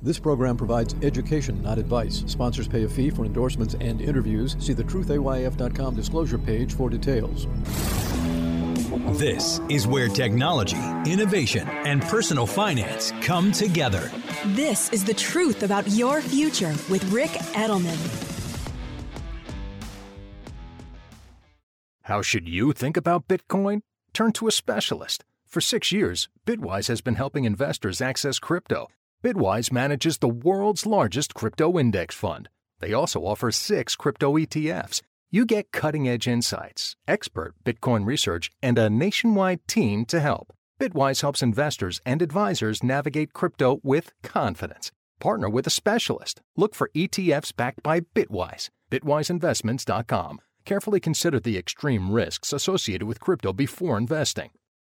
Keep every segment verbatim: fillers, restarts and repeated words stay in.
This program provides education, not advice. Sponsors pay a fee for endorsements and interviews. See the truth A Y F dot com disclosure page for details. This is where technology, innovation, and personal finance come together. This is the truth about your future with Ric Edelman. How should you think about Bitcoin? Turn to a specialist. For six years, Bitwise has been helping investors access crypto. Bitwise manages the world's largest crypto index fund. They also offer six crypto E T Fs. You get cutting-edge insights, expert Bitcoin research, and a nationwide team to help. Bitwise helps investors and advisors navigate crypto with confidence. Partner with a specialist. Look for E T Fs backed by Bitwise. Bitwise Investments dot com. Carefully consider the extreme risks associated with crypto before investing.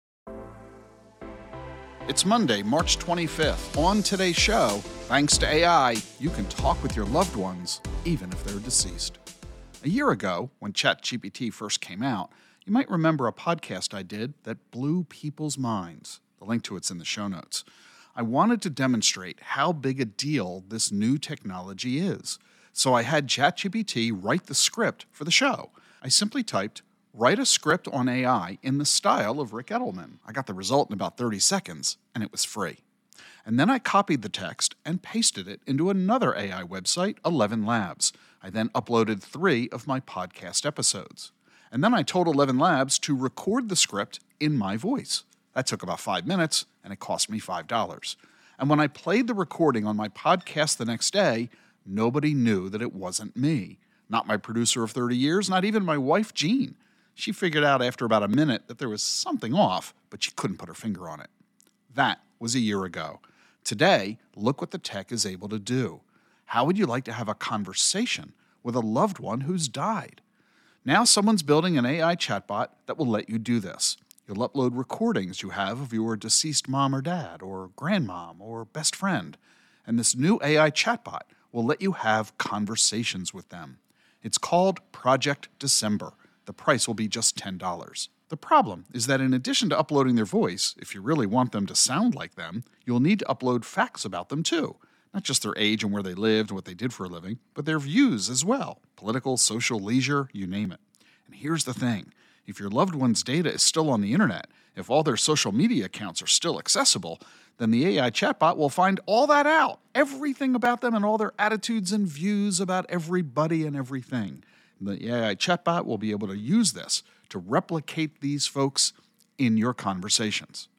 It's Monday, March twenty-fifth. On today's show, thanks to A I, you can talk with your loved ones, even if they're deceased. A year ago, when ChatGPT first came out, you might remember a podcast I did that blew people's minds. The link to it's in the show notes. I wanted to demonstrate how big a deal this new technology is. So I had ChatGPT write the script for the show. I simply typed, write a script on A I in the style of Ric Edelman. I got the result in about thirty seconds, and it was free. And then I copied the text and pasted it into another A I website, Eleven Labs. I then uploaded three of my podcast episodes. And then I told Eleven Labs to record the script in my voice. That took about five minutes, and it cost me five dollars. And when I played the recording on my podcast the next day, nobody knew that it wasn't me. Not my producer of thirty years, not even my wife, Jean. She figured out after about a minute that there was something off, but she couldn't put her finger on it. That was a year ago. Today, look what the tech is able to do. How would you like to have a conversation with a loved one who's died? Now someone's building an A I chatbot that will let you do this. You'll upload recordings you have of your deceased mom or dad, or grandmom, or best friend. And this new A I chatbot will let you have conversations with them. It's called Project December. The price will be just ten dollars. The problem is that in addition to uploading their voice, if you really want them to sound like them, you'll need to upload facts about them too. Not just their age and where they lived and what they did for a living, but their views as well. Political, social, leisure, you name it. And here's the thing. If your loved one's data is still on the internet, if all their social media accounts are still accessible, then the A I chatbot will find all that out, everything about them and all their attitudes and views about everybody and everything. The A I chatbot will be able to use this to replicate these folks in your conversations.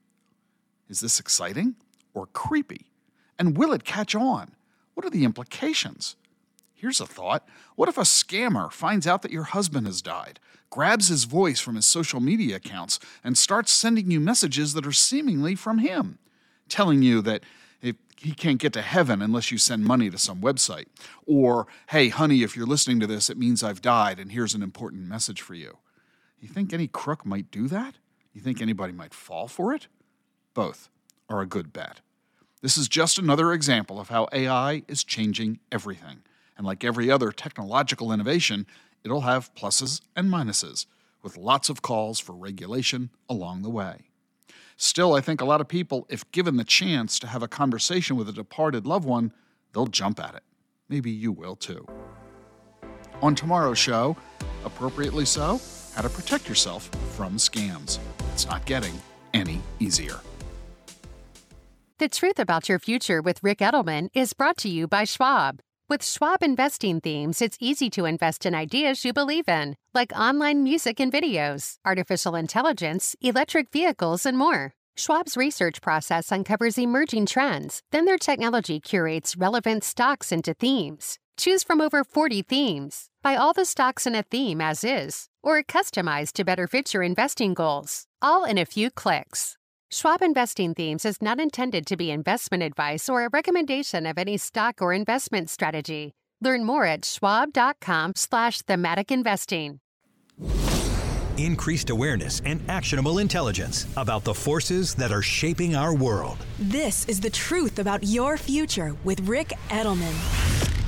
Is this exciting or creepy? And will it catch on? What are the implications? Here's a thought. What if a scammer finds out that your husband has died, grabs his voice from his social media accounts, and starts sending you messages that are seemingly from him, telling you that if he can't get to heaven unless you send money to some website, or, hey, honey, if you're listening to this, it means I've died, and here's an important message for you. You think any crook might do that? You think anybody might fall for it? Both are a good bet. This is just another example of how A I is changing everything. And like every other technological innovation, it'll have pluses and minuses, with lots of calls for regulation along the way. Still, I think a lot of people, if given the chance to have a conversation with a departed loved one, they'll jump at it. Maybe you will too. On tomorrow's show, appropriately so, how to protect yourself from scams. It's not getting any easier. The Truth About Your Future with Ric Edelman is brought to you by Schwab. With Schwab investing themes, it's easy to invest in ideas you believe in, like online music and videos, artificial intelligence, electric vehicles, and more. Schwab's research process uncovers emerging trends. Then their technology curates relevant stocks into themes. Choose from over forty themes. Buy all the stocks in a theme as is, or customized to better fit your investing goals, all in a few clicks. Schwab Investing Themes is not intended to be investment advice or a recommendation of any stock or investment strategy. Learn more at schwab.com slash thematic investing. Increased awareness and actionable intelligence about the forces that are shaping our world. This is the truth about your future with Ric Edelman.